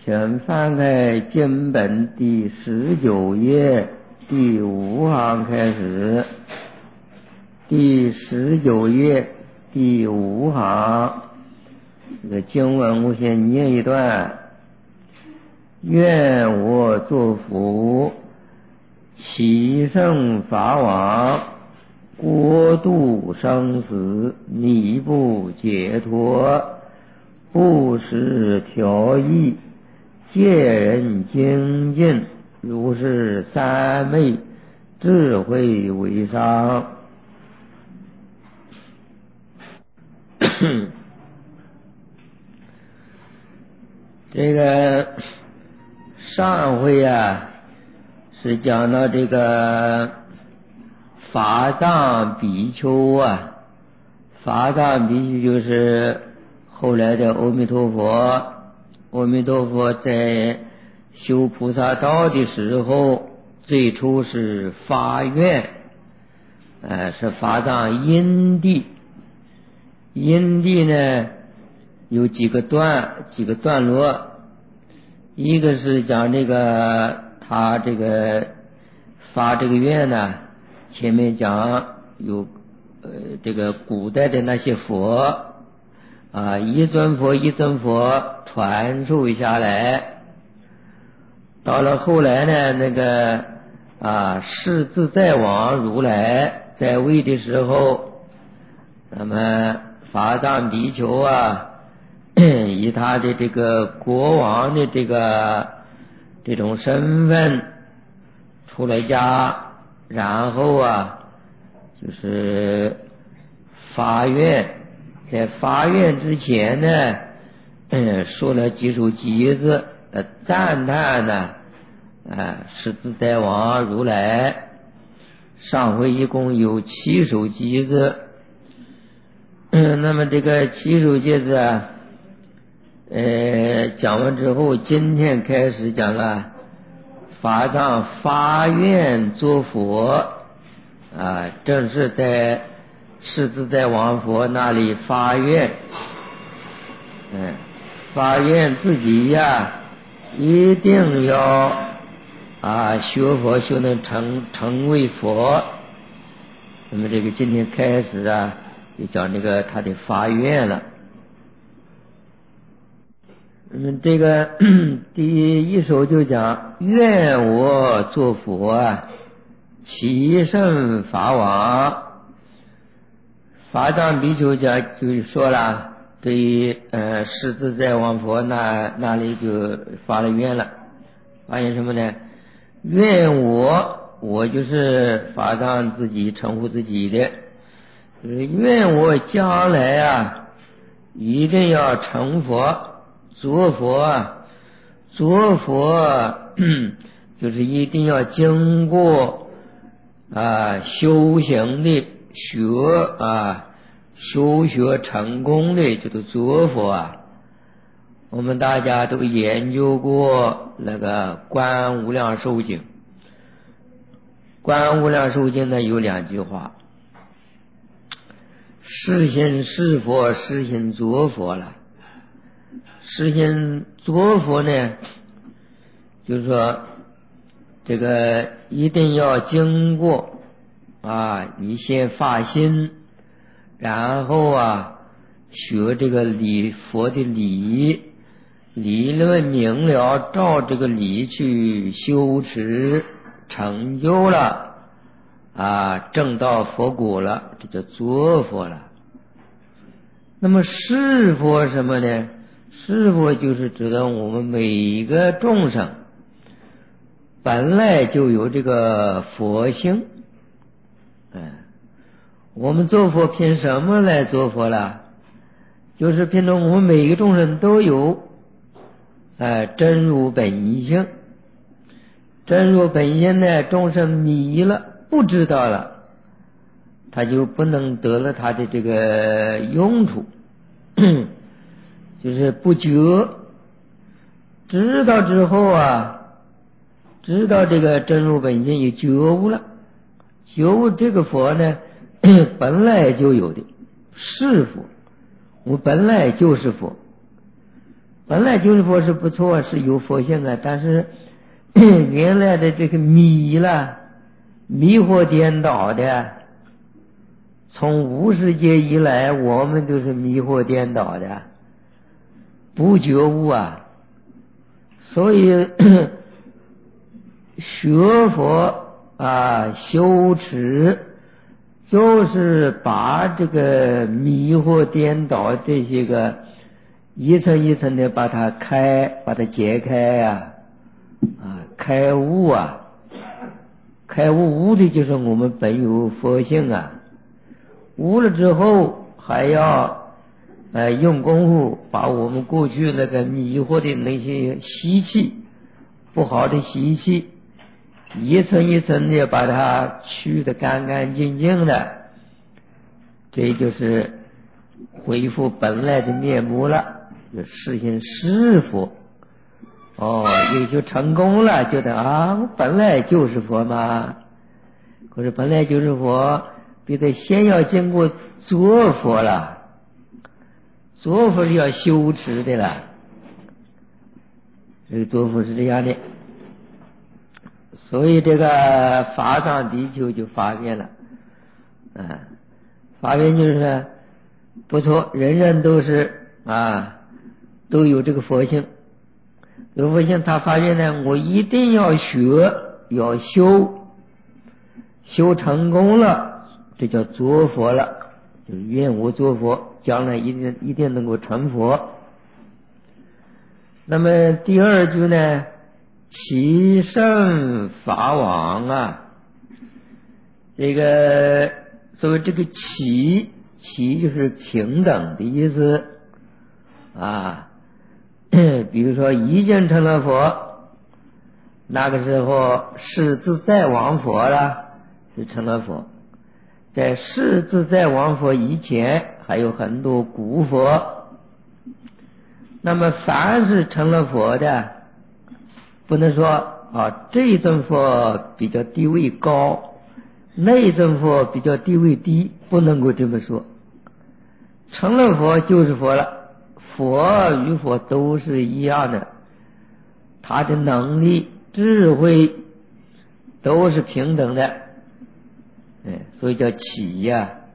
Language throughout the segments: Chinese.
请翻开经本第19页第5行开始。第19页第5行，这个经文我先念一段。愿我作福，其圣法王，国度生死，弥不解脱，不识调意，戒人精进，如是三昧，智慧为上。这个上回是讲到这个法藏比丘法藏比丘就是后来的阿弥陀佛。阿弥陀佛在修菩萨道的时候，最初是发愿，是法藏因地。因地呢有几个段落，一个是讲这个他这个发这个愿呢，前面讲有这个古代的那些佛一尊佛一尊佛传授下来，到了后来呢，那个世自在王如来在位的时候，那么法藏比丘以他的这个国王的这种身份出了家，然后就是发愿。在发愿之前呢，说了几首偈子，赞叹世自在王如来。上回一共有7首偈子。那么这个7首偈子讲完之后，今天开始讲了法藏发愿作佛正是在世自在王佛那里发愿，发愿自己一定要学佛修能成为佛。那么这个今天开始就讲这个他的发愿了。这个第一首就讲愿我作佛，其圣法王。法藏比丘就说了，对于世自在王佛那里就发了愿了。发愿什么呢？愿我就是法藏自己称呼自己的，愿我将来一定要成佛。做佛就是一定要经过修行的修学成功的就是做佛我们大家都研究过那个观无量寿经。观无量寿经呢有2句话，是心是佛，是心作佛了。是心作佛呢，就是说这个一定要经过你先发心，然后学这个佛的理论明了，照这个理去修持，成就了证到佛果了，这叫作佛了。那么是佛什么呢？是佛就是指的我们每一个众生本来就有这个佛性。我们做佛凭什么来做佛了？就是凭着我们每一个众生都有真如本性。真如本性呢，众生迷了，不知道了，他就不能得了他的这个用处。就是不觉，知道之后知道这个真如本性有觉悟了。觉悟这个佛呢本来就有的，是佛，我本来就是佛。 本来就是佛是不错，是有佛性啊，但是原来的这个迷惑颠倒的，从无始劫以来，我们都是迷惑颠倒的，不觉悟啊，所以学佛修持就是把这个迷惑颠倒这些个一层一层的把它解开开悟开悟的就是我们本有佛性悟了之后还要用功夫把我们过去那个迷惑的那些习气不好的习气一层一层的把它去得干干净净的，这就是恢复本来的面目了，就实现是佛。也就成功了，觉得我本来就是佛嘛。可是本来就是佛，必得先要经过做佛了，做佛是要修持的了。这个做佛是这样的，所以这个法藏比丘就发愿了，发愿就是说不错，人人都是都有这个佛性。有佛性，他发愿呢，我一定要学，要修成功了，这叫做佛了，就是愿我做佛，将来一定能够成佛。那么第二句呢，其圣法王这个所谓这个其就是平等的意思比如说已经成了佛，那个时候是自在王佛了，是成了佛。在是自在王佛以前还有很多古佛，那么凡是成了佛的，不能说这一尊佛比较地位高，那一尊佛比较地位低，不能够这么说。成了佛就是佛了，佛与佛都是一样的，他的能力智慧都是平等的，所以叫起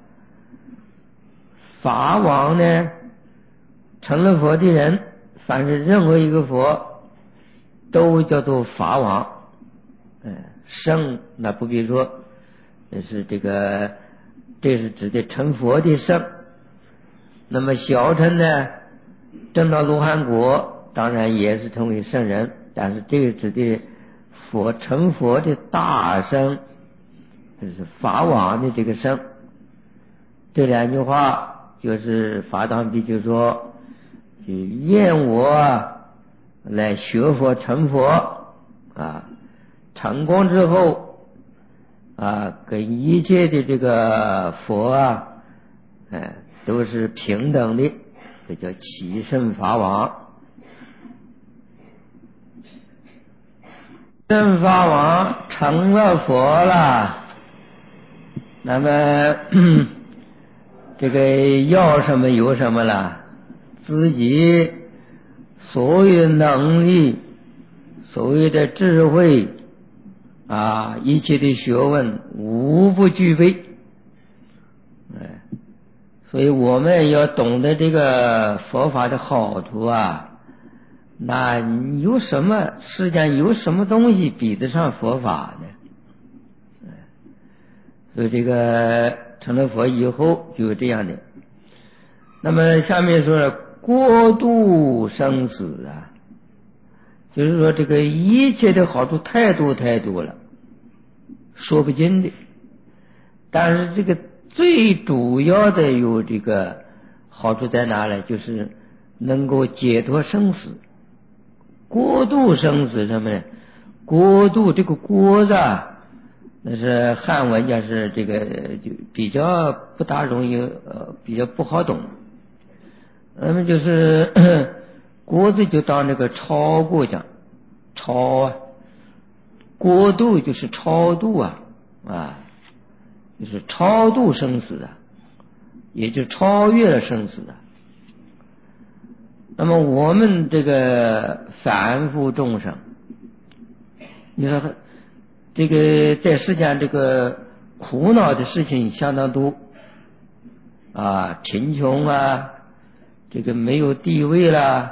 法王呢，成了佛的人，凡是任何一个佛都叫做法王。圣那不必说，这是指的成佛的圣。那么小乘呢，证到罗汉果当然也是成为圣人，但是这个指的成佛的大圣，就是法王的这个圣。这两句话就是法藏比丘说，就愿我来学佛成佛成功之后跟一切的这个佛都是平等的，这叫起圣法王。圣法王成了佛了，那么这个要什么有什么了，自己所有的能力，所有的智慧一切的学问无不具备。所以我们要懂得这个佛法的好处那有什么世间有什么东西比得上佛法呢？所以这个成了佛以后就这样的。那么下面说了过度生死就是说这个一切的好处太多了，说不尽的。但是这个最主要的有这个好处在哪里？就是能够解脱生死。过度生死什么呢？过度这个过那是汉文讲是这个就比较不大容易比较不好懂。那么就是过字就当这个超过讲，过度就是超度就是超度生死也就超越了生死那么我们这个凡夫众生，你说这个在世间这个苦恼的事情相当多啊，贫穷啊，这个没有地位啦，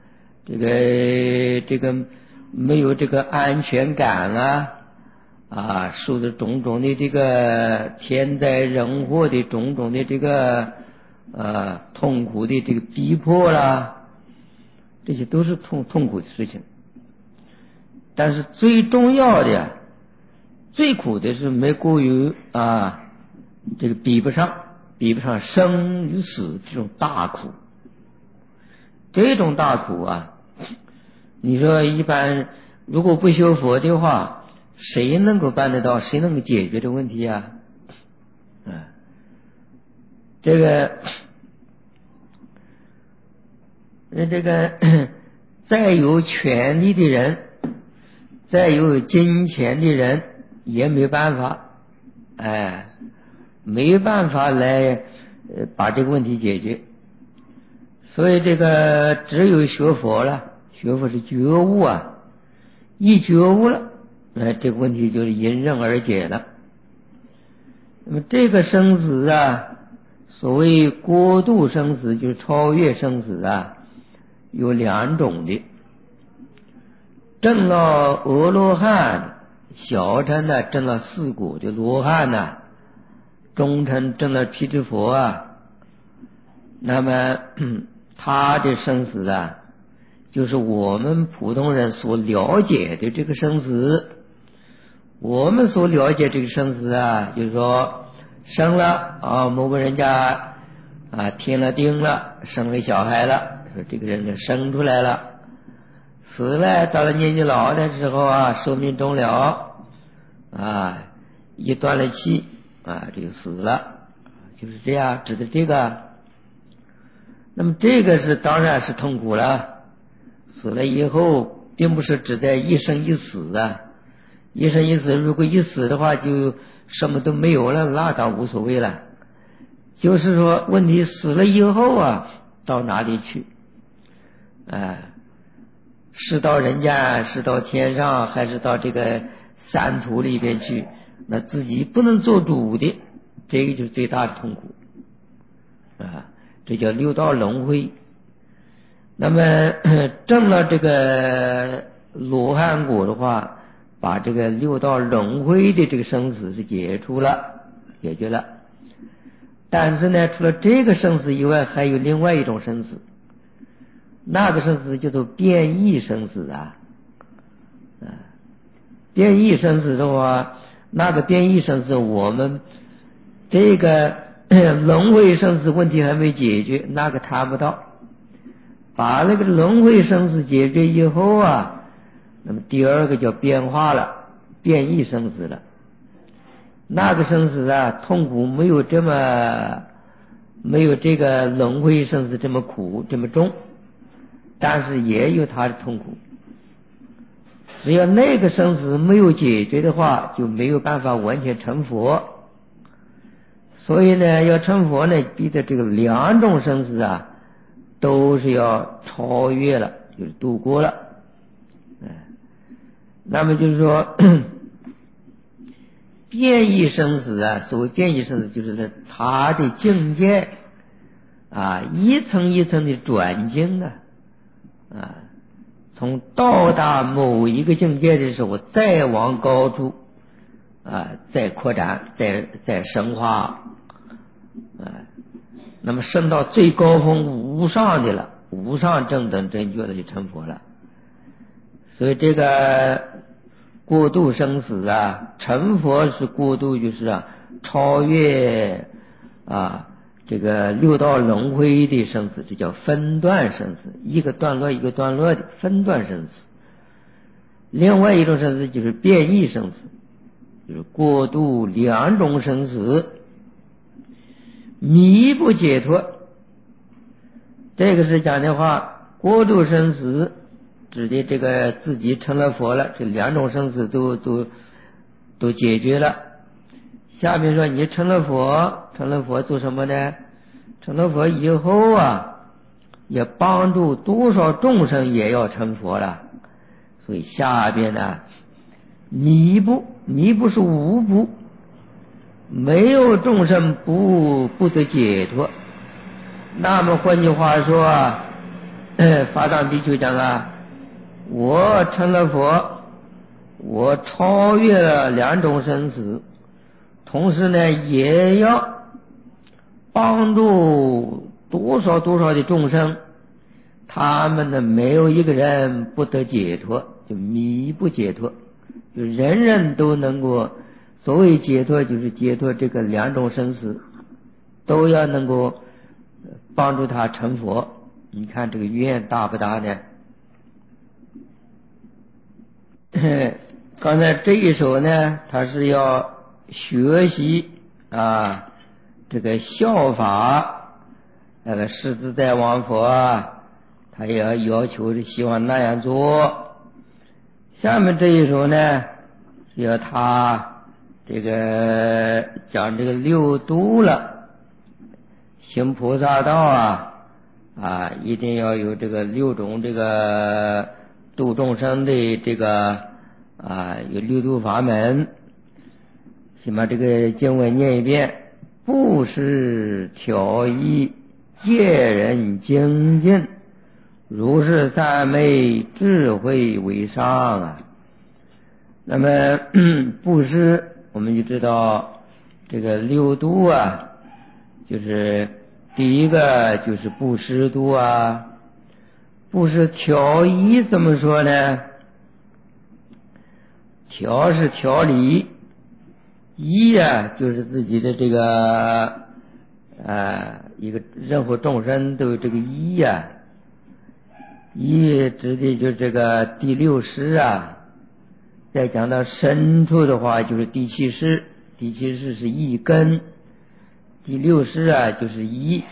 这个没有这个安全感啊，受的种种的这个天灾人祸的种种的这个痛苦的这个逼迫啦，这些都是痛苦的事情。但是最重要的最苦的是没过于这个比不上生与死这种大苦。这种大苦你说一般如果不修佛的话，谁能够办得到，谁能够解决这问题这个再有权力的人，再有金钱的人也没办法，没办法来把这个问题解决。所以这个只有学佛了，学佛是觉悟一觉悟了，这个问题就是迎刃而解了。那么这个生死所谓过度生死，就是超越生死有两种的。证了阿罗汉，小乘证了四果的罗汉中乘证了辟支佛那么他的生死就是我们普通人所了解的这个生死。我们所了解这个生死就是说生了某个人家添了丁了，生了小孩了，说这个人就生出来了，死了，到了年纪老的时候寿命终了一断了气这就死了，就是这样指的这个。那么这个是当然是痛苦了，死了以后并不是指在一生一死一生一死，如果一死的话就什么都没有了，那倒无所谓了。就是说问题死了以后到哪里去是到人间，是到天上，还是到这个三途里边去，那自己不能做主的，这个就是最大的痛苦这叫六道轮回。那么证了这个罗汉果的话，把这个六道轮回的这个生死是解决了。但是呢，除了这个生死以外，还有另外一种生死，那个生死叫做变异生死变异生死的话，那个变异生死我们这个轮回生死问题还没解决，那个谈不到。把那个轮回生死解决以后那么第二个叫变化了，变异生死了。那个生死痛苦没有这个轮回生死这么苦这么重，但是也有它的痛苦。只要那个生死没有解决的话，就没有办法完全成佛。所以呢，要成佛呢，逼得这个两种生死都是要超越了，就是度过了。那么就是说变异生死所谓变异生死，就是他的境界一层一层的转境从到达某一个境界的时候，再往高处再扩展，再深化那么升到最高峰无上的了，无上正等正觉的就成佛了。所以这个过度生死成佛是过度，就是超越这个六道轮回的生死，这叫分段生死，一个段落一个段落的分段生死。另外一种生死就是变异生死，就是过度两种生死弥补解脱。这个是讲的话，过度生死指的这个自己成了佛了，这两种生死都解决了。下面说你成了佛做什么呢？成了佛以后也帮助多少众生也要成佛了。所以下边呢，弥补是无补，没有众生不得解脱。那么换句话说啊，法藏比丘讲啊，我成了佛，我超越了两种生死，同时呢也要帮助多少的众生，他们呢没有一个人不得解脱，就弥不解脱，就人人都能够，所谓解脱就是解脱这个两种生死，都要能够帮助他成佛。你看这个愿大不大呢？刚才这一首呢，他是要学习啊，这个效法那个世自在王佛啊，他也要求是希望那样做。下面这一首呢，要他这个讲这个六度了，行菩萨道啊，一定要有这个六种这个度众生的这个有六度法门。先把这个经文念一遍：布施调衣戒人精进，如是三昧智慧为上啊。那么布施我们就知道这个六度啊，就是第一个就是布施度啊。布施调衣怎么说呢？调是调理，衣就是自己的这个一个任何众生都有这个衣衣指的就是这个第六识再讲到深处的话就是第七识，第七识是一根，第六识就是一。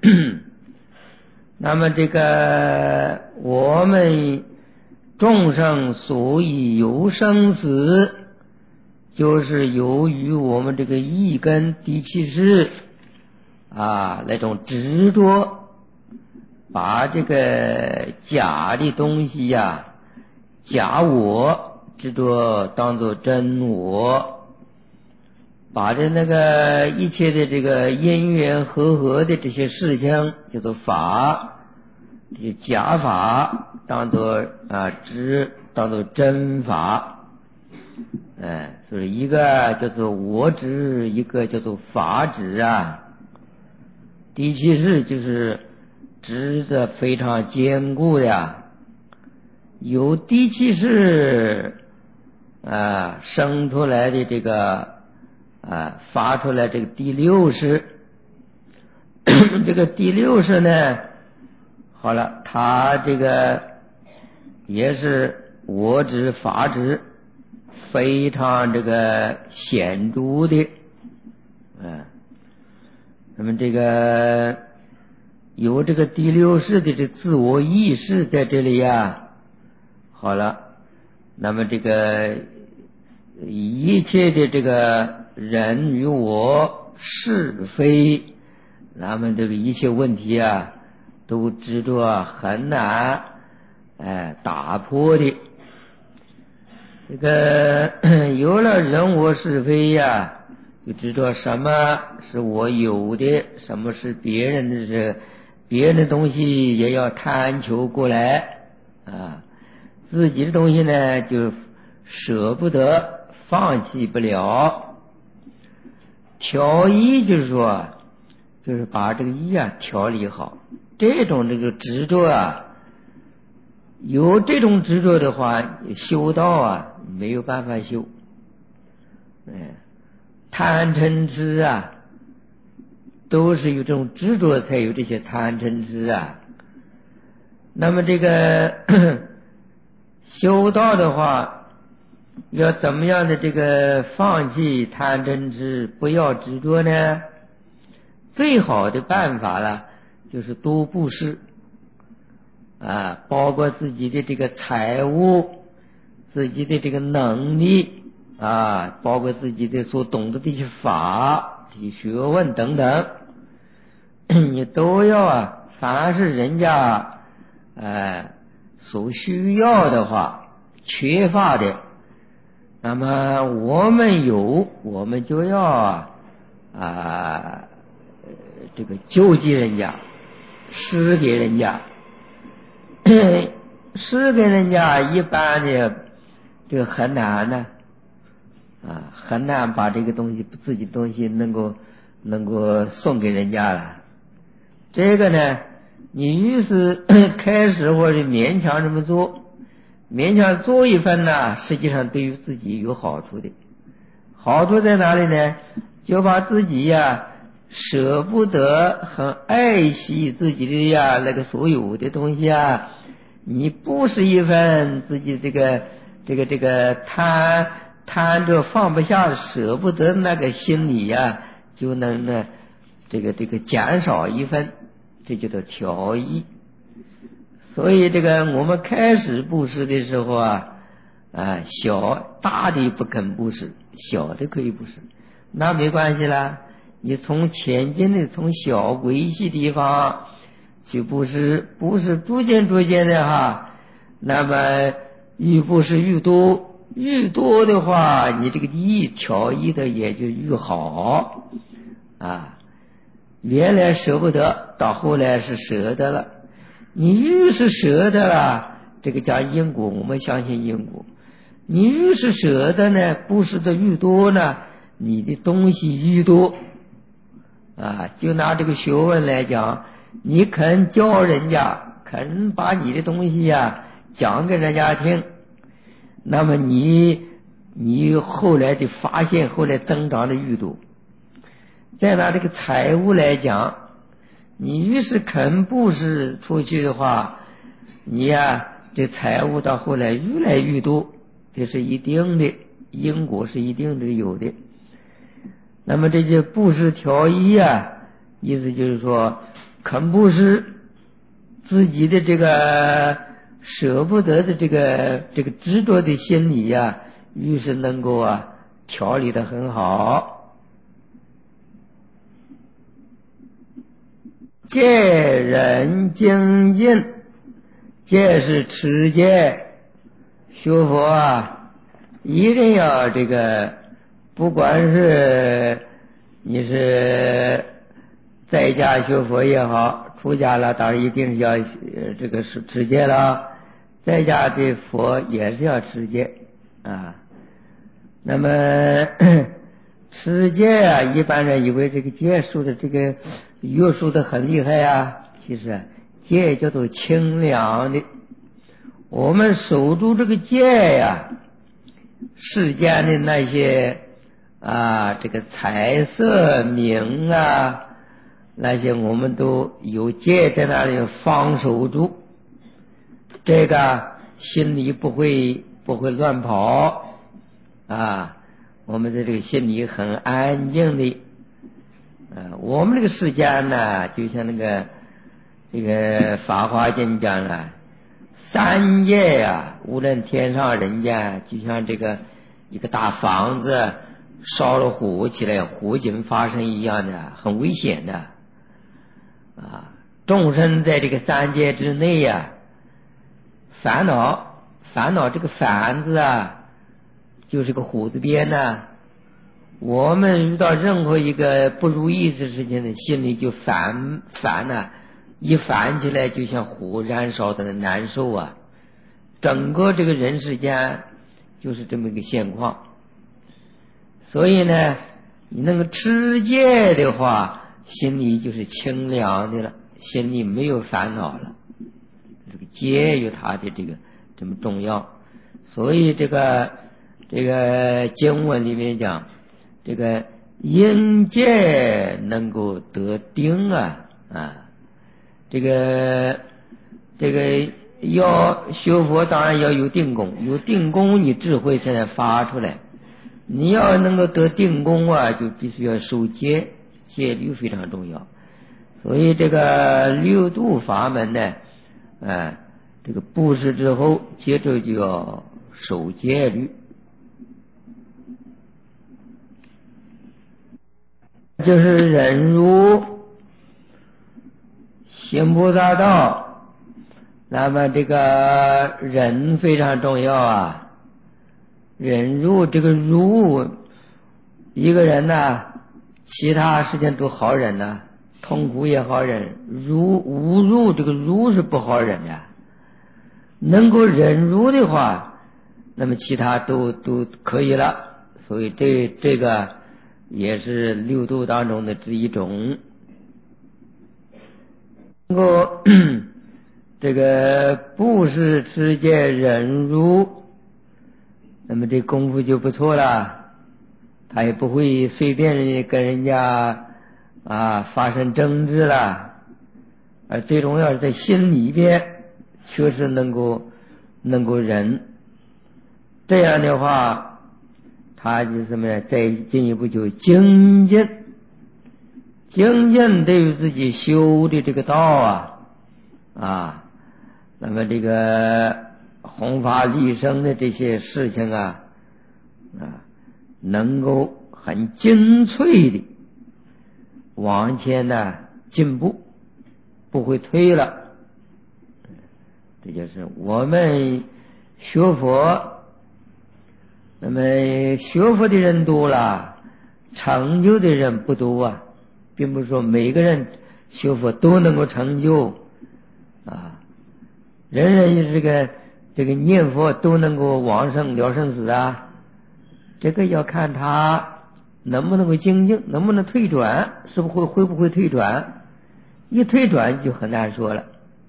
那么这个我们众生所以有生死，就是由于我们这个一根第七识那种执着，把这个假的东西假我执着当作真我，把这那个一切的这个因缘和合的这些事情叫做法，这些假法当作当作真法。所以一个叫做我执，一个叫做法执第七识就是执着非常坚固的由第七识生出来的这个发出来这个第六识。这个第六识呢，好了，它这个也是我执法执非常这个显著的那么这个有这个第六识的这自我意识在这里好了，那么这个一切的这个人与我是非，那么这个一切问题都知道很难打破的。这个有了人我是非就知道什么是我有的，什么是别人的，是别人的东西也要贪求过来自己的东西呢就舍不得，放弃不了。调衣就是说，就是把这个衣调理好。这种这个执着有这种执着的话，修道没有办法修。贪嗔痴都是有这种执着才有这些贪嗔痴那么这个修道的话，要怎么样的这个放弃贪嗔痴，不要执着呢？最好的办法就是多布施包括自己的这个财物，自己的这个能力包括自己的所懂得的一些法、这些学问等等，你都要凡是人家所需要的话，缺乏的，那么我们有，我们就要这个救济人家，施给人家。施给人家一般的这个很难呢，很难把这个东西自己的东西能够送给人家了。这个呢，你于是开始或者勉强这么做，勉强做一份呢，实际上对于自己有好处的。好处在哪里呢？就把自己舍不得，很爱惜自己的那个所有的东西你不是一份自己这个贪着放不下舍不得那个心理就能呢这个减少一份，这叫做调意。所以这个我们开始布施的时候小大的不肯布施，小的可以布施，那没关系啦。你从前进的从小微细地方去布施，布施逐渐的那么愈布施愈多，愈多的话，你这个意调意的也就愈好原来舍不得，到后来是舍得了。你愈是舍得了，这个叫因果，我们相信因果。你愈是舍得呢，布施的愈多呢，你的东西愈多就拿这个学问来讲，你肯教人家，肯把你的东西讲给人家听，那么你后来的发现，后来增长的愈多。再拿这个财物来讲，你越是肯布施出去的话，你这财物到后来越来越多，这是一定的，因果是一定的有的。那么这些布施调意意思就是说，肯布施自己的这个舍不得的这个执着的心理于是能够调理得很好。戒人精进，戒是持戒，学佛一定要这个，不管是你是在家学佛也好，出家了当然一定要这个是持戒了，在家的佛也是要持戒那么持戒一般人以为这个戒术的这个约束的很厉害其实戒叫做清凉的。我们守住这个戒世间的那些这个财色名那些我们都有戒在那里防守住，这个心里不会乱跑我们的这个心里很安静的我们这个世间就像这个法华经讲三界无论天上人间，就像这个一个大房子烧了火起来，火警发生一样的，很危险的众生在这个三界之内烦恼这个烦字就是个火字边我们遇到任何一个不如意的事情心里就烦一烦起来就像火燃烧的难受整个这个人世间就是这么一个现况。所以呢，你那个持戒的话，心里就是清凉的了，心里没有烦恼了。这个戒有它的这个这么重要。所以这个经文里面讲，这个因戒能够得定这个要学佛当然要有定功，有定功你智慧才能发出来。你要能够得定功就必须要守戒，戒律非常重要。所以这个六度法门呢这个布施之后接着就要守戒律，就是忍辱行菩萨道，那么这个忍非常重要啊。忍辱，这个辱，一个人呢，其他事情都好忍呢，痛苦也好忍，无辱，这个辱是不好忍的。能够忍辱的话，那么其他都可以了。所以这个也是六度当中的这一种。能够这个布施持戒忍辱，那么这功夫就不错了，他也不会随便跟人家发生争执了，而最重要是在心里边确实能够忍。这样的话，他就什么呢？再进一步就精进。精进对于自己修的这个道那么这个弘法利生的这些事情能够很精粹的往前呢进步，不会退了。这就是我们学佛，那么学佛的人多了，成就的人不多啊。并不是说每个人学佛都能够成就人人这个念佛都能够往生了生死啊。这个要看他能不能够精进，能不能退转，是不会不会退转。一退转就很难说了。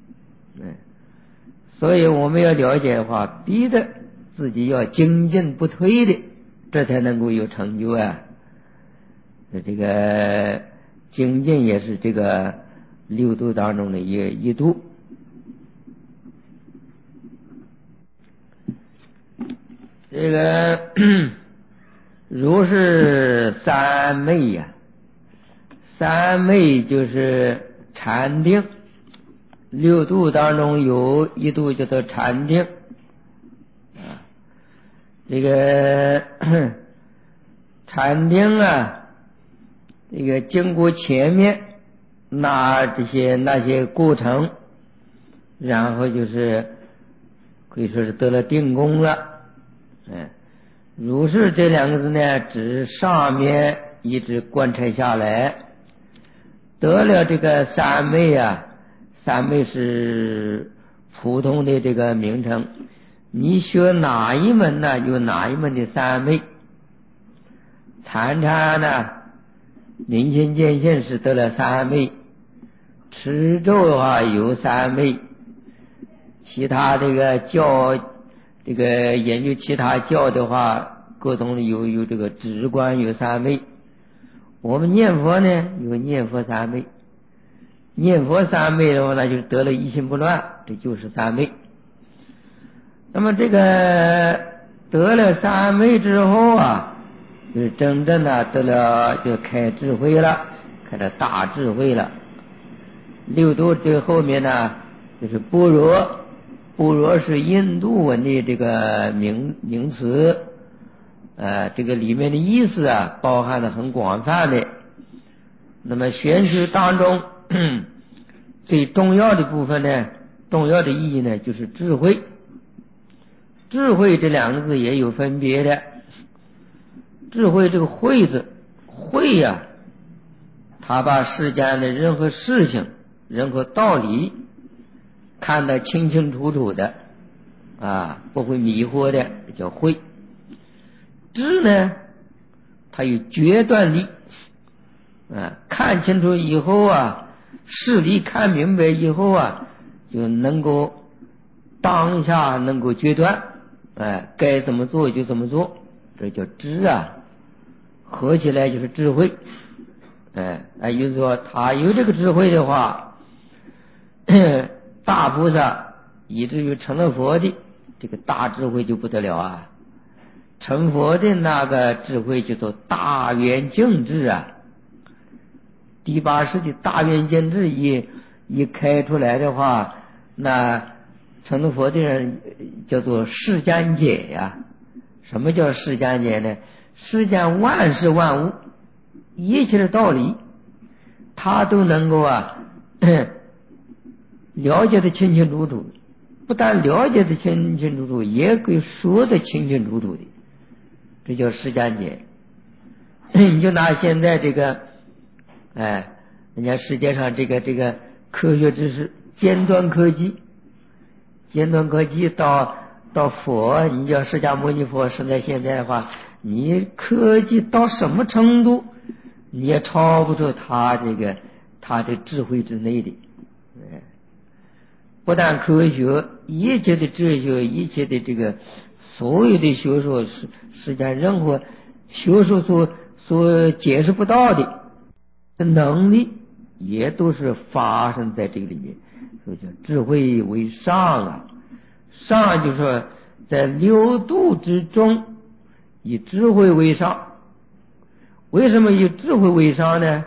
所以我们要了解的话，逼着自己要精进不退的，这才能够有成就啊。这个精进也是这个六度当中的一度。这个如是三昧呀，三昧就是禅定。六度当中有一度叫做禅定这个禅定这个经过前面那些过程，然后就是可以说是得了定功了。如是这两个字呢，指上面一直贯彻下来，得了这个三昧三昧是普通的这个名称，你学哪一门呢，有哪一门的三昧。参禅明心见性是得了三昧，持咒的话有三昧，其他这个教这个研究其他教的话，各种的有这个止观有三昧。我们念佛呢有念佛三昧，念佛三昧的话那就是得了一心不乱，这就是三昧。那么这个得了三昧之后就是真正的得了，就开智慧了，开了大智慧了。六度这个后面就是般若，般若是印度文的这个名词，这个里面的意思包含的很广泛的。那么玄学当中最重要的部分呢，重要的意义呢，就是智慧。智慧这两个字也有分别的。智慧这个慧字，慧他把世间的任何事情任何道理看得清清楚楚的不会迷惑的，叫慧。智呢，它有决断力看清楚以后事理看明白以后就能够当下能够决断该怎么做就怎么做，这叫智合起来就是智慧。也就是说他有这个智慧的话，大菩萨以至于成了佛的这个大智慧就不得了成佛的那个智慧叫做大圆净智第八识的大圆净智一开出来的话，那成了佛的人叫做世间解什么叫世间解呢？世间万事万物一切的道理他都能够了解的清清楚楚，不但了解的清清楚楚，也可以说的清清楚楚的，这叫时间解。你就拿现在这个，人家世界上这个科学知识尖端科技到佛，你叫释迦牟尼佛生在现在的话，你科技到什么程度，你也超不出他的智慧之内的。不但科学，一切的哲学，一切的这个所有的学说，世间任何学说所解释不到的能力，也都是发生在这个里面。所以叫智慧为上啊，上就是说在六度之中以智慧为上。为什么以智慧为上呢？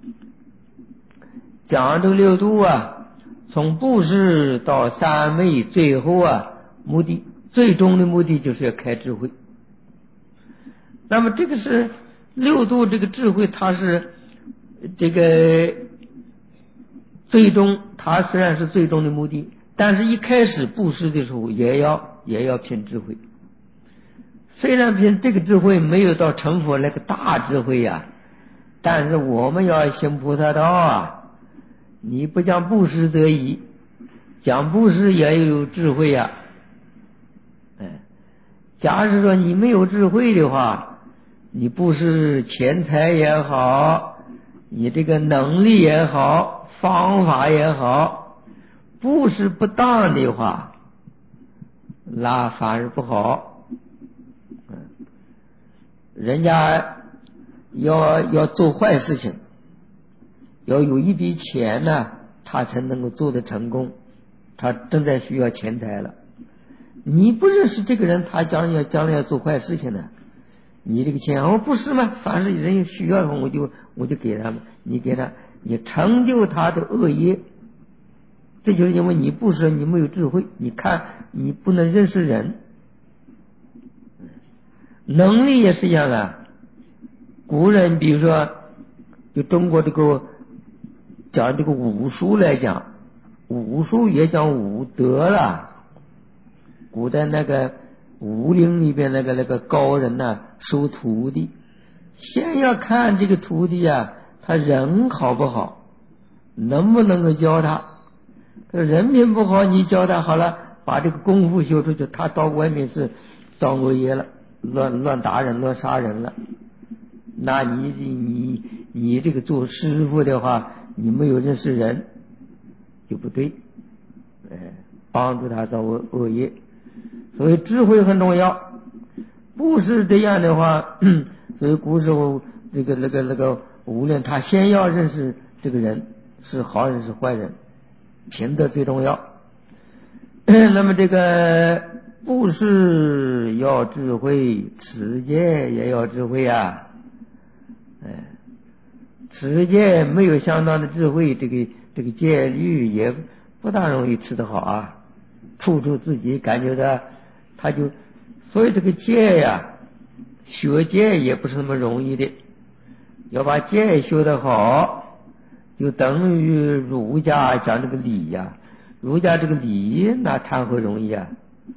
讲这个六度啊，从布施到三昧，最后最终的目的就是要开智慧。那么这个是六度，这个智慧它是这个最终，它虽然是最终的目的，但是一开始布施的时候也要凭智慧。虽然凭这个智慧没有到成佛那个大智慧呀，但是我们要行菩萨道啊，你不讲布施得已，讲布施也有智慧呀。假如说你没有智慧的话，你布施钱财也好，你这个能力也好，方法也好，布施不当的话，那反而不好。人家要做坏事情，要有一笔钱呢，他才能够做得成功。他正在需要钱财了，你不认识这个人，他将来要做坏事情呢，你这个钱我不是吗？凡是人有需要的话，我就给他们，你给他，你成就他的恶业。这就是因为你不是，你没有智慧，你看你不能认识人。能力也是一样的，古人比如说就中国这个讲这个武术来讲，武术也讲武德了。古代那个武林里边那个高人呐，收徒弟，先要看这个徒弟啊，他人好不好，能不能够教他。人品不好，你教他好了，把这个功夫修出去，他到外面是造恶业了，乱打人，乱杀人了。那你这个做师傅的话，你没有认识人就不对，帮助他造恶业。所以智慧很重要，不是这样的话，所以古时候那个无论他先要认识这个人是好人是坏人，品德最重要。那么这个布施要智慧，持戒也要智慧啊。持戒没有相当的智慧，这个戒律也不大容易持得好啊。处处自己感觉到他就，所以这个戒呀，学戒也不是那么容易的。要把戒学得好，就等于儒家讲这个礼呀。儒家这个礼那谈何容易啊。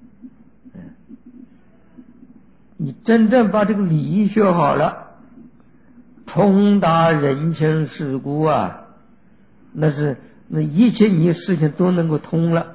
你真正把这个礼学好了，通达人情世故啊，那一切你事情都能够通了，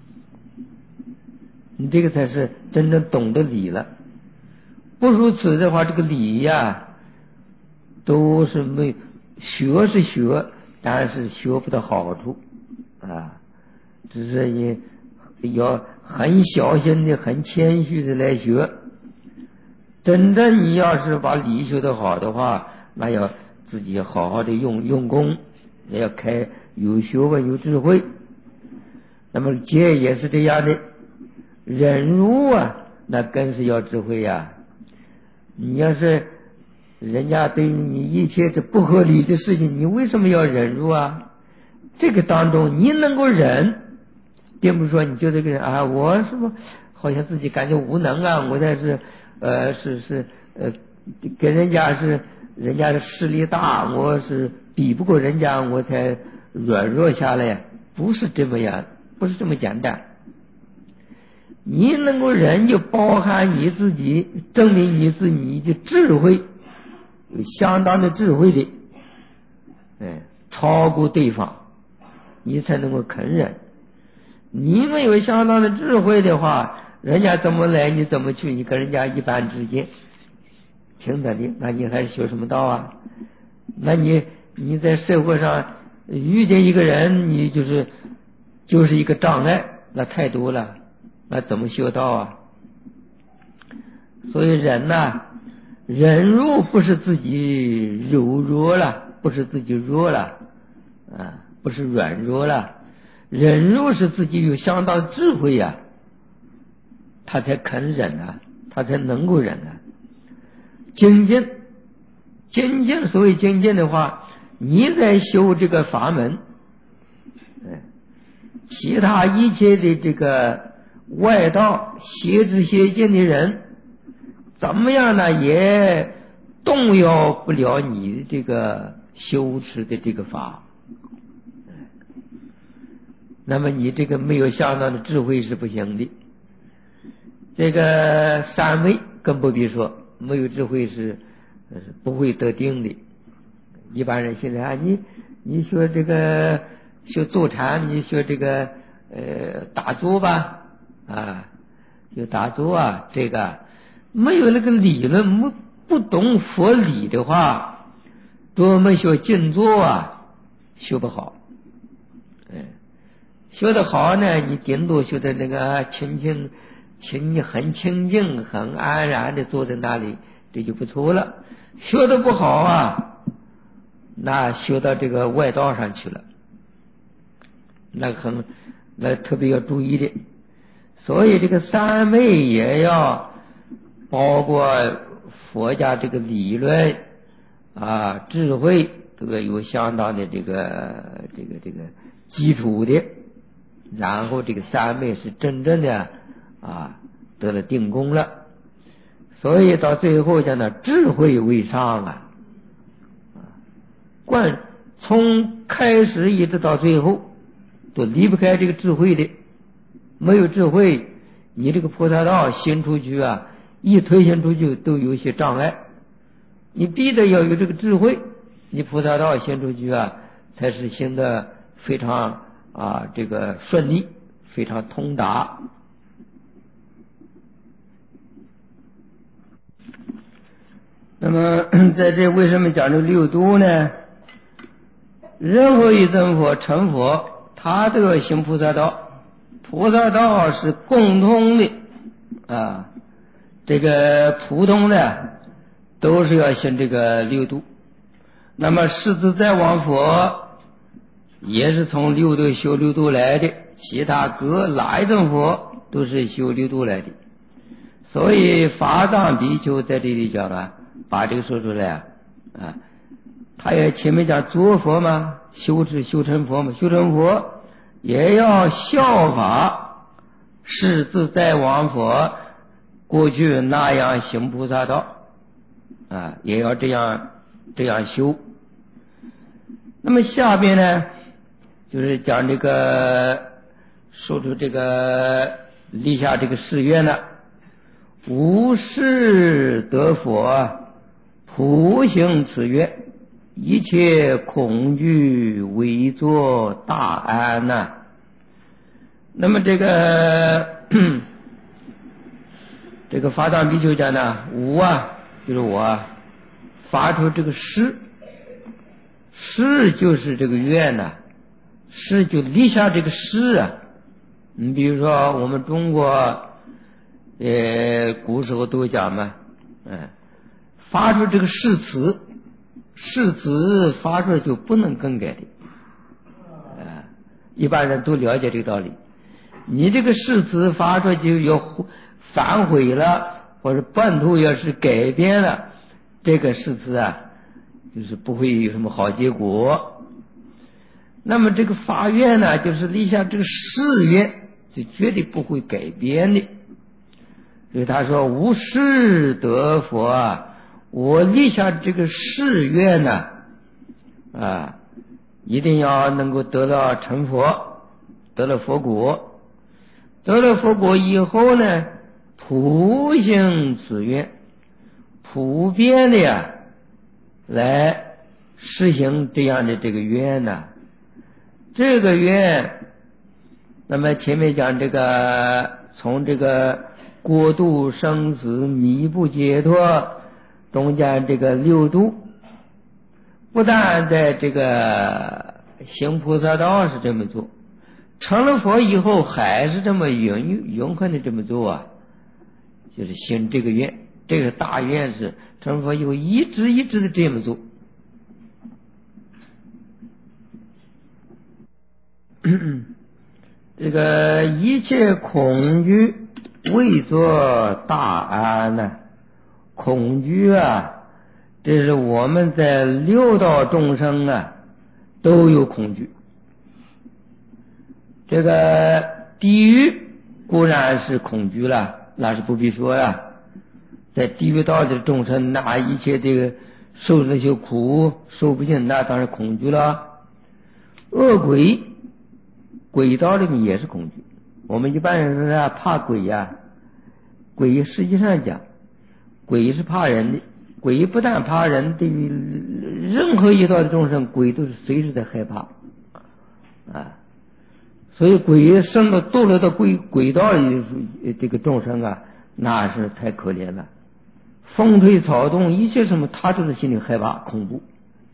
你这个才是真正懂得礼了。不如此的话，这个礼呀，都是没学是学，但是学不到好处啊，只是你要很小心的、很谦虚的来学。真正你要是把礼学得好的话，那要自己好好的用功，也要有学问有智慧。那么戒也是这样的，忍辱啊，那更是要智慧呀。你要是人家对你一切的不合理的事情，你为什么要忍辱啊？这个当中你能够忍，并不是说你就这个人啊，我是不好像自己感觉无能啊，我才是跟人家的势力大，我是比不过人家，我才软弱下来呀。 不是这么样，不是这么简单。你能够忍，就包含你自己，证明你自己的智慧，有相当的智慧的，超过对方，你才能够肯忍。你没有相当的智慧的话，人家怎么来你怎么去，你跟人家一般之见，轻的你，那你还学什么道啊？那你在社会上遇见一个人，你就是一个障碍，那太多了，那怎么修道啊？所以人呐，忍辱不是自己柔弱了，不是自己弱了啊，不是软弱了，忍辱是自己有相当智慧呀，他才肯忍啊，他才能够忍啊。精进，所谓精进的话，你在修这个法门，其他一切的这个外道邪知邪见的人，怎么样呢，也动摇不了你的这个修持的这个法。那么你这个没有相当的智慧是不行的。这个三昧更不必说，没有智慧是不会得定的。一般人现在啊，你说这个学坐禅，你学这个打坐吧，啊，就打坐啊，这个没有那个理论，不懂佛理的话，多么学静坐啊，学不好。学得好呢，你顶多学的那个很清净很安然的坐在那里，这就不错了。学得不好啊，那学到这个外道上去了，那特别要注意的。所以这个三昧也要包括佛家这个理论啊，智慧这个有相当的这个基础的，然后这个三昧是真正的得了定功了。所以到最后讲呢，智慧为上啊，从开始一直到最后都离不开这个智慧的。没有智慧，你这个菩萨道行出去啊，一推行出去都有一些障碍。你必得要有这个智慧，你菩萨道行出去啊，才是行得非常这个顺利，非常通达。那么在这为什么讲这六度呢？任何一尊佛成佛，他都要行菩萨道。菩萨道是共通的这个普通的都是要行这个六度。那么狮子在王佛也是从六度修六度来的，其他各哪一尊佛都是修六度来的。所以法藏比丘在这里讲把这个说出来他也前面讲作佛嘛，修成佛嘛，修成佛也要效法狮子在王佛过去那样行菩萨道也要这样修。那么下边呢，就是讲这个说出这个立下这个誓愿了，无事得佛，普行此愿，一切恐惧为作大安那么这个法藏比丘讲呢，无就是我发出这个誓就是这个愿誓就立下这个誓你比如说我们中国古时候都讲嘛发出这个誓词发出就不能更改的一般人都了解这个道理。你这个誓词发出就要反悔了，或者半途要是改变了，这个誓词就是不会有什么好结果。那么这个发愿呢，就是立下这个誓愿，就绝对不会改变的。所以他说无誓得佛我立下这个誓愿一定要能够得到成佛。 得了佛果，得了佛果以后呢，普行此愿，普遍的呀来实行这样的这个愿呢。这个愿，那么前面讲这个从这个过度生死弥补解脱中间这个六度，不但在这个行菩萨道是这么做，成了佛以后还是这么永恒的这么做啊，就是行这个愿，这个大愿是成了佛以后一直的这么做。这个一切恐惧为作大安呢，恐惧啊，这是我们在六道众生啊都有恐惧。这个地狱固然是恐惧了，那是不必说呀，在地狱道的众生，那一切这个受这些苦受不尽，那当然恐惧了。恶鬼鬼道里面也是恐惧，我们一般人说啊怕鬼呀，鬼实际上讲，鬼是怕人的，鬼不但怕人，对于任何一道的众生，鬼都是随时在害怕啊。所以鬼生到堕落到鬼道里这个众生啊，那是太可怜了。风吹草动一切什么，他都在心里害怕恐怖。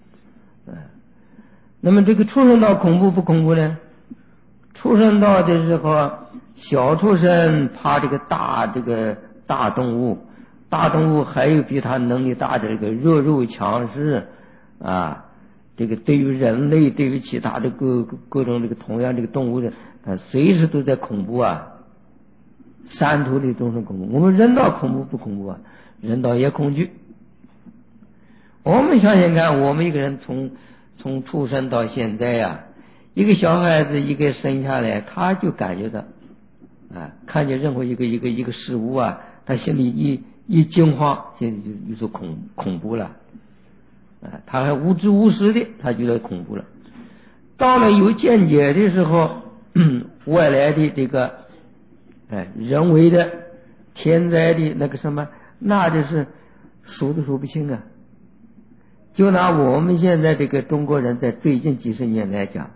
那么这个畜生道恐怖不恐怖呢？畜生道的时候，小畜生怕这个大动物，大动物还有比他能力大的这个弱肉强食啊。这个对于人类，对于其他的各种这个同样这个动物的，随时都在恐怖啊。三途里众生恐怖，我们人道恐怖不恐怖啊？人道也恐惧。我们想想看，我们一个人从出生到现在呀，一个小孩子一个生下来，他就感觉到啊，看见任何一个事物啊，他心里一惊慌，心里就说恐怖了啊，他还无知无识的，他觉得恐怖了。到了有见解的时候，外来的这个人为的天灾的那个什么，那就是数都数不清啊。就拿我们现在这个中国人在最近几十年来讲，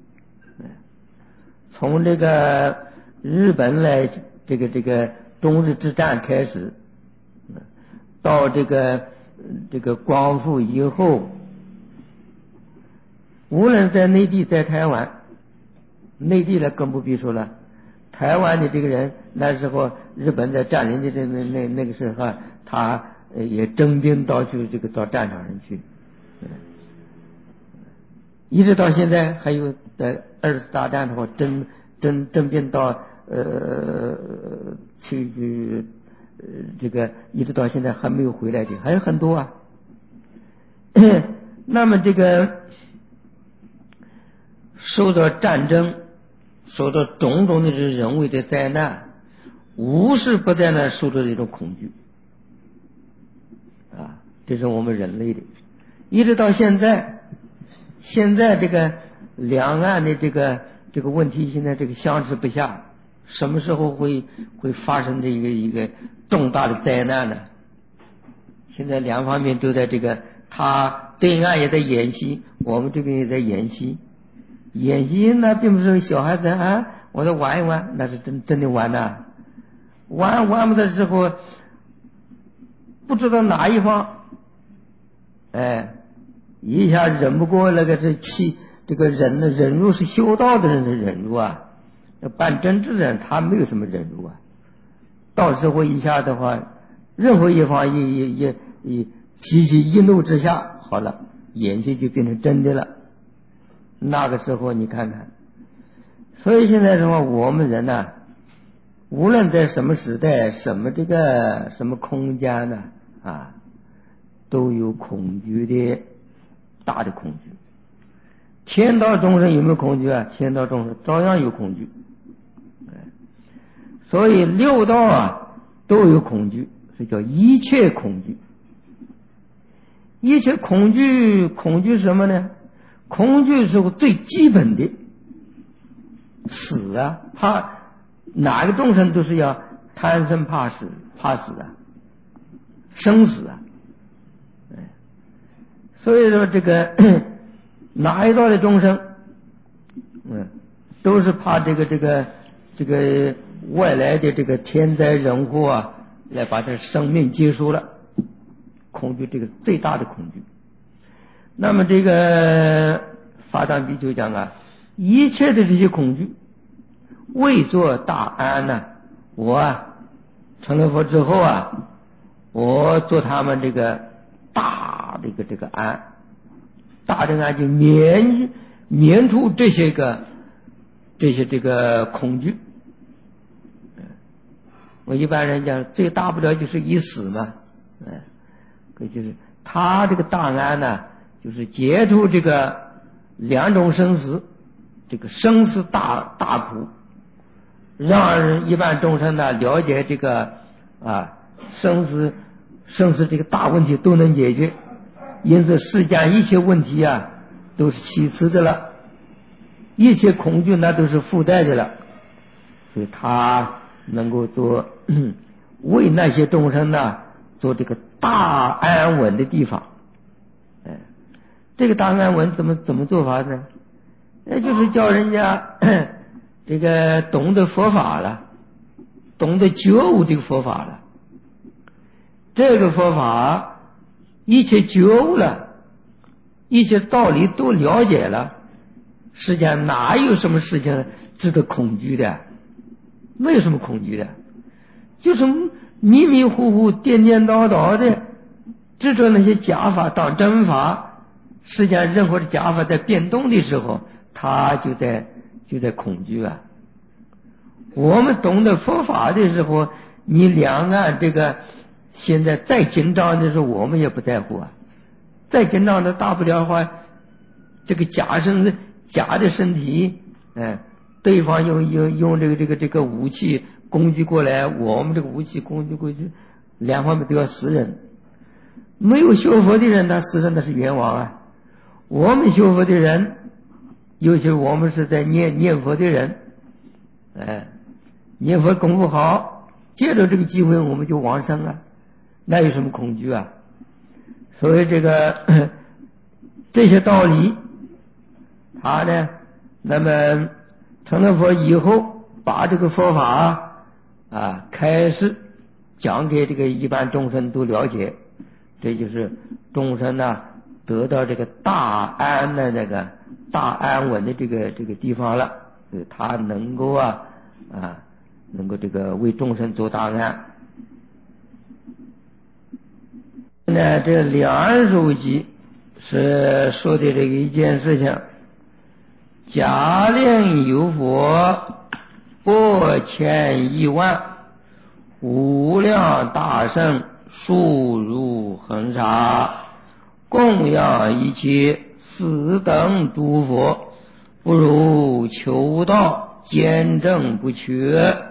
从这个日本来这个中日之战开始，到这个光复以后，无论在内地在台湾，内地呢更不必说了，台湾的这个人那时候日本在占领的那个时候，他也征兵到战场上去，一直到现在还有在二次大战的话征兵到去这个一直到现在还没有回来的还有很多啊。那么这个受到战争，受到种种的人为的灾难，无时不在那受到这种恐惧啊，这是我们人类的。一直到现在这个两岸的这个问题，现在这个相持不下，什么时候会发生这一个重大的灾难呢？现在两方面都在这个，他对岸也在演习，我们这边也在演习。演习那并不是小孩子啊，我再玩一玩，那是真的玩呐。玩不的时候，不知道哪一方，一下忍不过那个气，这个忍辱是修道的人的忍辱啊，办真治的人他没有什么忍辱啊。到时候一下的话，任何一方也起一怒之下，好了，演戏就变成真的了。那个时候你看看，所以现在什么我们人呢，无论在什么时代，什么空间呢啊，都有恐惧的，大的恐惧。天道众生有没有恐惧啊？天道众生照样有恐惧。所以六道啊都有恐惧，这叫一切恐惧。一切恐惧什么呢？恐惧是最基本的， 死啊，怕哪个众生都是要贪生怕死啊，生死啊。所以说这个哪一道的众生，都是怕这个外来的这个天灾人祸啊，来把他生命结束了，恐惧这个最大的恐惧。那么这个法藏比丘讲啊，一切的这些恐惧为作大安呢，我成了佛之后啊，我做他们这个大这个安，大这个安就免除这些这个恐惧。我一般人讲最大不了就是一死嘛，就是他这个大安呢，就是解除这个两种生死，这个生死大苦，让人一般众生呢了解这个生死这个大问题都能解决，因此世间一切问题啊都是其次的了，一切恐惧那都是附带的了，所以他能够做为那些众生呢做这个大安稳的地方。这个大安稳怎么做法呢？那就是叫人家这个懂得佛法了，懂得觉悟这个佛法了。这个佛法一切觉悟了，一切道理都了解了，世间哪有什么事情值得恐惧的？没有什么恐惧的，就是迷迷糊糊颠颠倒倒的执着那些假法当真法。世间任何的假法在变动的时候，他就在恐惧啊。我们懂得佛法的时候，你两岸这个现在再紧张的时候，我们也不在乎啊。再紧张的大不了的话，这个假的身体，对方用这个武器攻击过来，我们这个武器攻击过去，两方面都要死人。没有学佛的人，他死人那是冤枉啊。我们学佛的人，尤其我们是在念佛的人，念佛功夫好，借着这个机会我们就往生啊，那有什么恐惧啊？所以这个这些道理，他呢，那么成了佛以后，把这个佛法开始讲给这个一般众生都了解，这就是众生呢得到这个大安的这个大安稳的这个地方了，他能够能够这个为众生做大安。那这两首偈是说的这个一件事情，假令有佛8,000,000,000，无量大圣数如恒沙，供养一切四等诸佛，不如求道坚正不缺。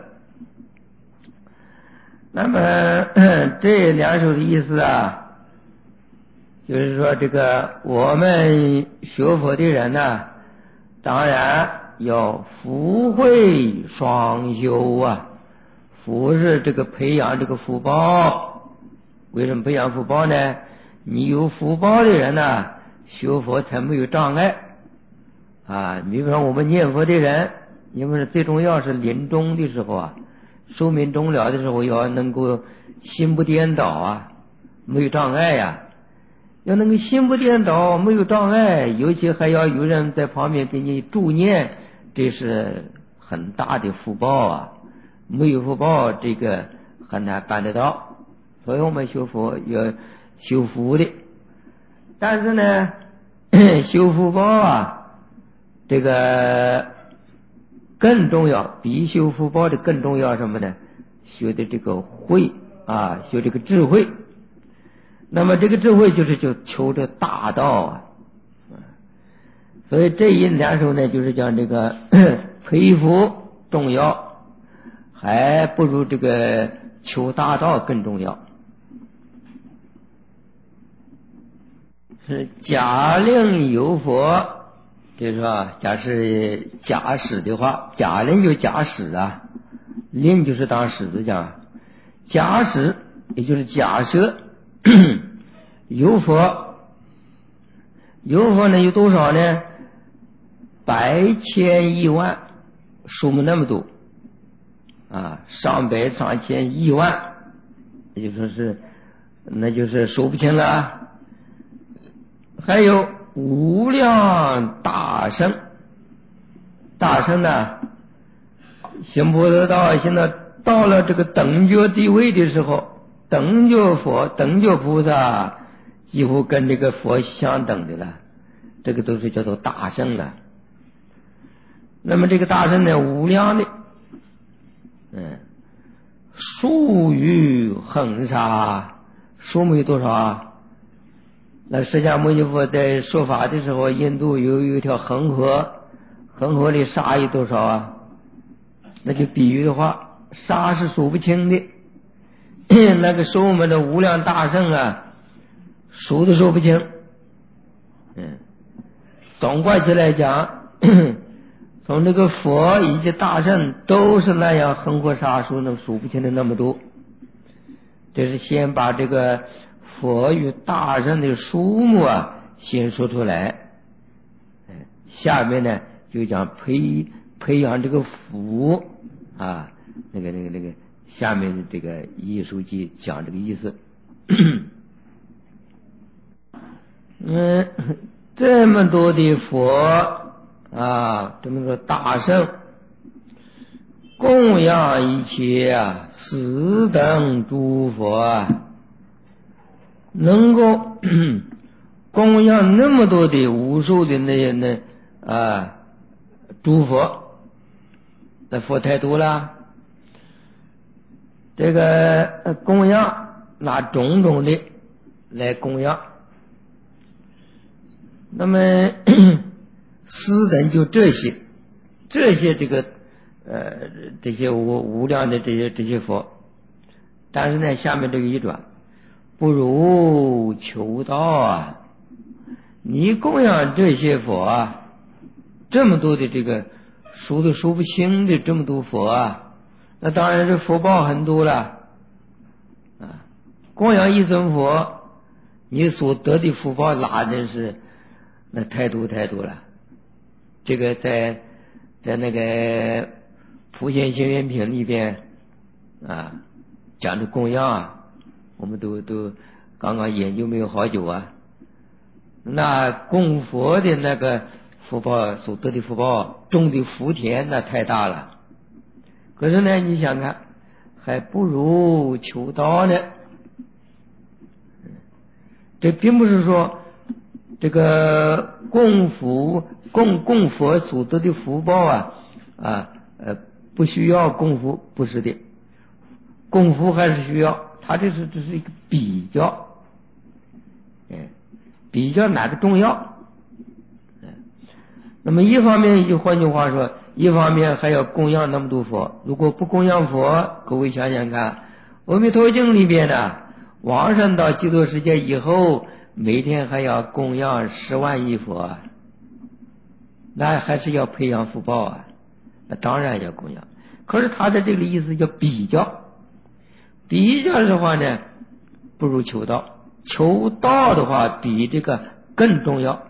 那么这两首的意思就是说这个我们学佛的人呢，当然要福慧双修福是这个培养这个福报。为什么培养福报呢？你有福报的人呢，学佛才没有障碍你比如说我们念佛的人，因为最重要是临终的时候寿命终了的时候，要能够心不颠倒没有障碍要能够心不颠倒没有障碍，尤其还要有人在旁边给你助念，这是很大的福报没有福报这个很难办得到。所以我们学佛要修福的，但是呢修福报这个更重要，比修福报的更重要什么呢？学的这个慧学这个智慧。那么这个智慧就求这大道所以这两首呢，就是讲这个培福重要，还不如这个求大道更重要。是假令有佛就是说，假使假使的话，假人就假使啊，令就是当使字讲。假使也就是假设有佛，有佛呢有多少呢？百千亿万，数目那么多啊，上百上千亿万，也就说是，那就是数不清了啊。还有无量大圣，大圣呢，行菩萨道，现在到了这个等觉地位的时候，等觉佛、等觉菩萨几乎跟这个佛相等的了，这个都是叫做大圣了。那么这个大圣呢，无量的，数于恒沙，数目有多少啊？那释迦牟尼佛在说法的时候，印度有一条恒河，恒河里沙有多少啊？那就比喻的话，沙是数不清的，那个说我们的无量大圣啊，数都数不清。总括起来讲，从这个佛以及大圣都是那样恒河沙数，那数不清的那么多。这是先把这个佛与大圣的数目啊先说出来，下面呢就讲培养这个福啊，那个下面的这个艺术记讲这个意思。这么多的佛啊，这么多大圣供养一切啊四等诸佛啊，能够供养那么多的无数的那些诸佛，那佛太多了。这个供养拿种种的来供养，那么四等就这些这些无量的这些佛，但是呢，下面这个一转，不如求道啊！你供养这些佛啊，这么多的这个数都数不清的这么多佛啊，那当然是福报很多了啊！供养一尊佛，你所得的福报那真是那太多太多了。这个在那个普贤行愿品里边啊，讲的供养啊，我们都刚刚研究没有好久啊。那供佛的那个福报所得的福报种的福田那太大了，可是呢你想看还不如求道呢。这并不是说这个供佛所得的福报不需要供福，不是的，供福还是需要，它这是一个比较，比较哪个重要。那么一方面，就换句话说，一方面还要供养那么多佛，如果不供养佛，各位想想看，《阿弥陀经》里边呢，往生到极乐世界以后，每天还要供养10万亿佛，那还是要培养福报啊，那当然要供养。可是他的这个意思叫比较，比较的话呢，不如求道。求道的话，比这个更重要。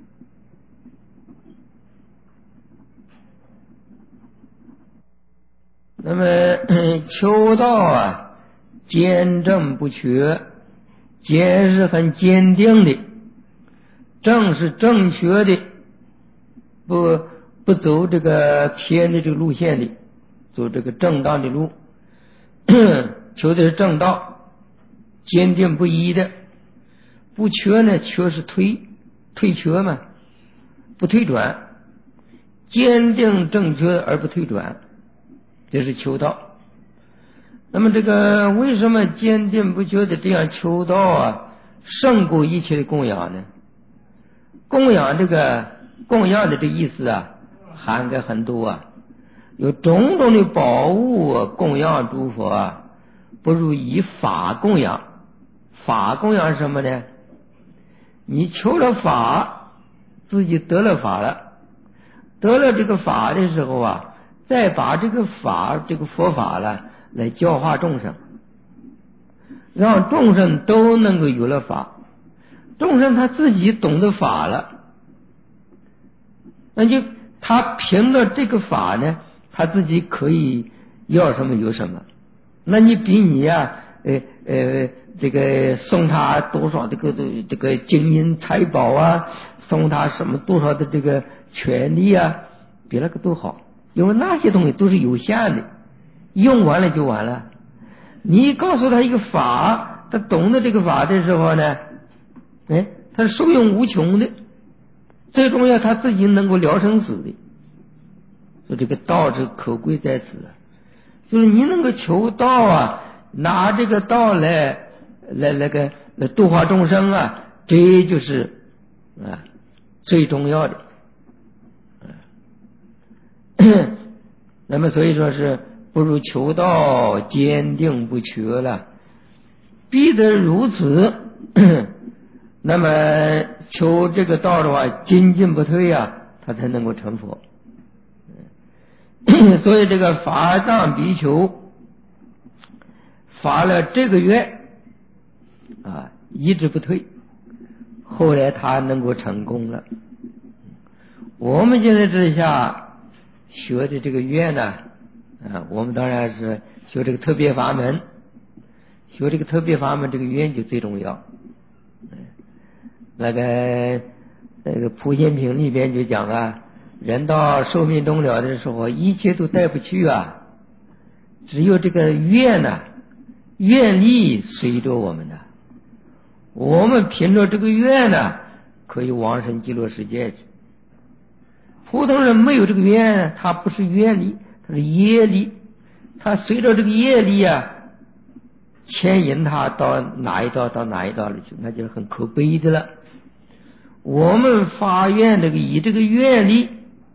那么求道啊，坚正不缺，坚是很坚定的，正是正确的，不走这个偏的这个路线的，走这个正当的路。求的是正道，坚定不移的。不缺呢，缺是退缺嘛，不退转，坚定正确而不退转，这是求道。那么这个为什么坚定不缺的这样求道啊，胜过一切的供养呢？供养的这意思啊，涵盖很多啊，有种种的宝物供养诸佛啊，不如以法供养。法供养什么呢？你求了法，自己得了法了， 得了这个法的时候啊，再把这个法这个佛法了来教化众生，让众生都能够有了法。众生他自己懂得法了，那就他凭着这个法呢，他自己可以要什么有什么。那你比你呀，这个送他多少这个金银财宝啊，送他什么多少的这个权利啊，比那个都好。因为那些东西都是有限的，用完了就完了。你告诉他一个法，他懂得这个法的时候呢，他是受用无穷的。最重要他自己能够了生死的。说这个道是可贵在此了，就是你能够求道啊，拿这个道来度化众生啊，这就是最重要的。那么所以说是不如求道坚定不屈了，必得如此。那么求这个道的话，精进不退啊，他才能够成佛。所以这个法藏比丘发了这个愿一直不退，后来他能够成功了。我们现在之下学的这个愿呢，我们当然是学这个特别法门，学这个特别法门，这个愿就最重要。那个普贤品里边就讲啊，人到寿命终了的时候，一切都带不去啊，只有这个愿呢，愿力随着我们的，我们凭着这个愿呢，可以往生极乐世界去。普通人没有这个愿，他不是愿力，他是业力，他随着这个业力啊，牵引他到哪一道到哪一道里去，那就是很可悲的了。我们发愿以这个愿力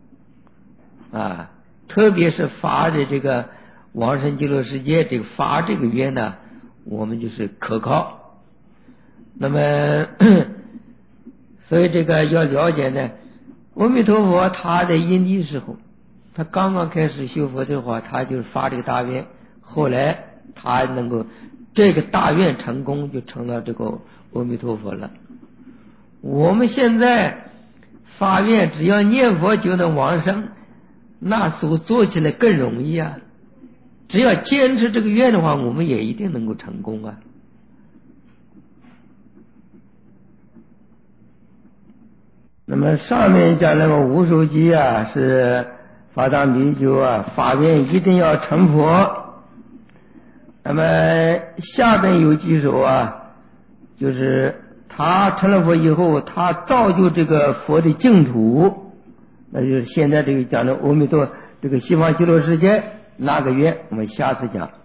特别是发的这个往生极乐世界，这个发这个愿呢，我们就是可靠。那么所以这个要了解呢，阿弥陀佛他在因地时候，他刚刚开始修佛的话，他就是发这个大愿，后来他能够这个大愿成功，就成了这个阿弥陀佛了。我们现在发愿只要念佛就能往生，那所做起来更容易啊。只要坚持这个愿的话，我们也一定能够成功啊。那么上面讲那个无手机是法藏比丘发愿一定要成佛。那么下边有几首就是他成了佛以后，他造就这个佛的净土，那就是现在这个讲的阿弥陀这个西方极乐世界那个愿，我们下次讲。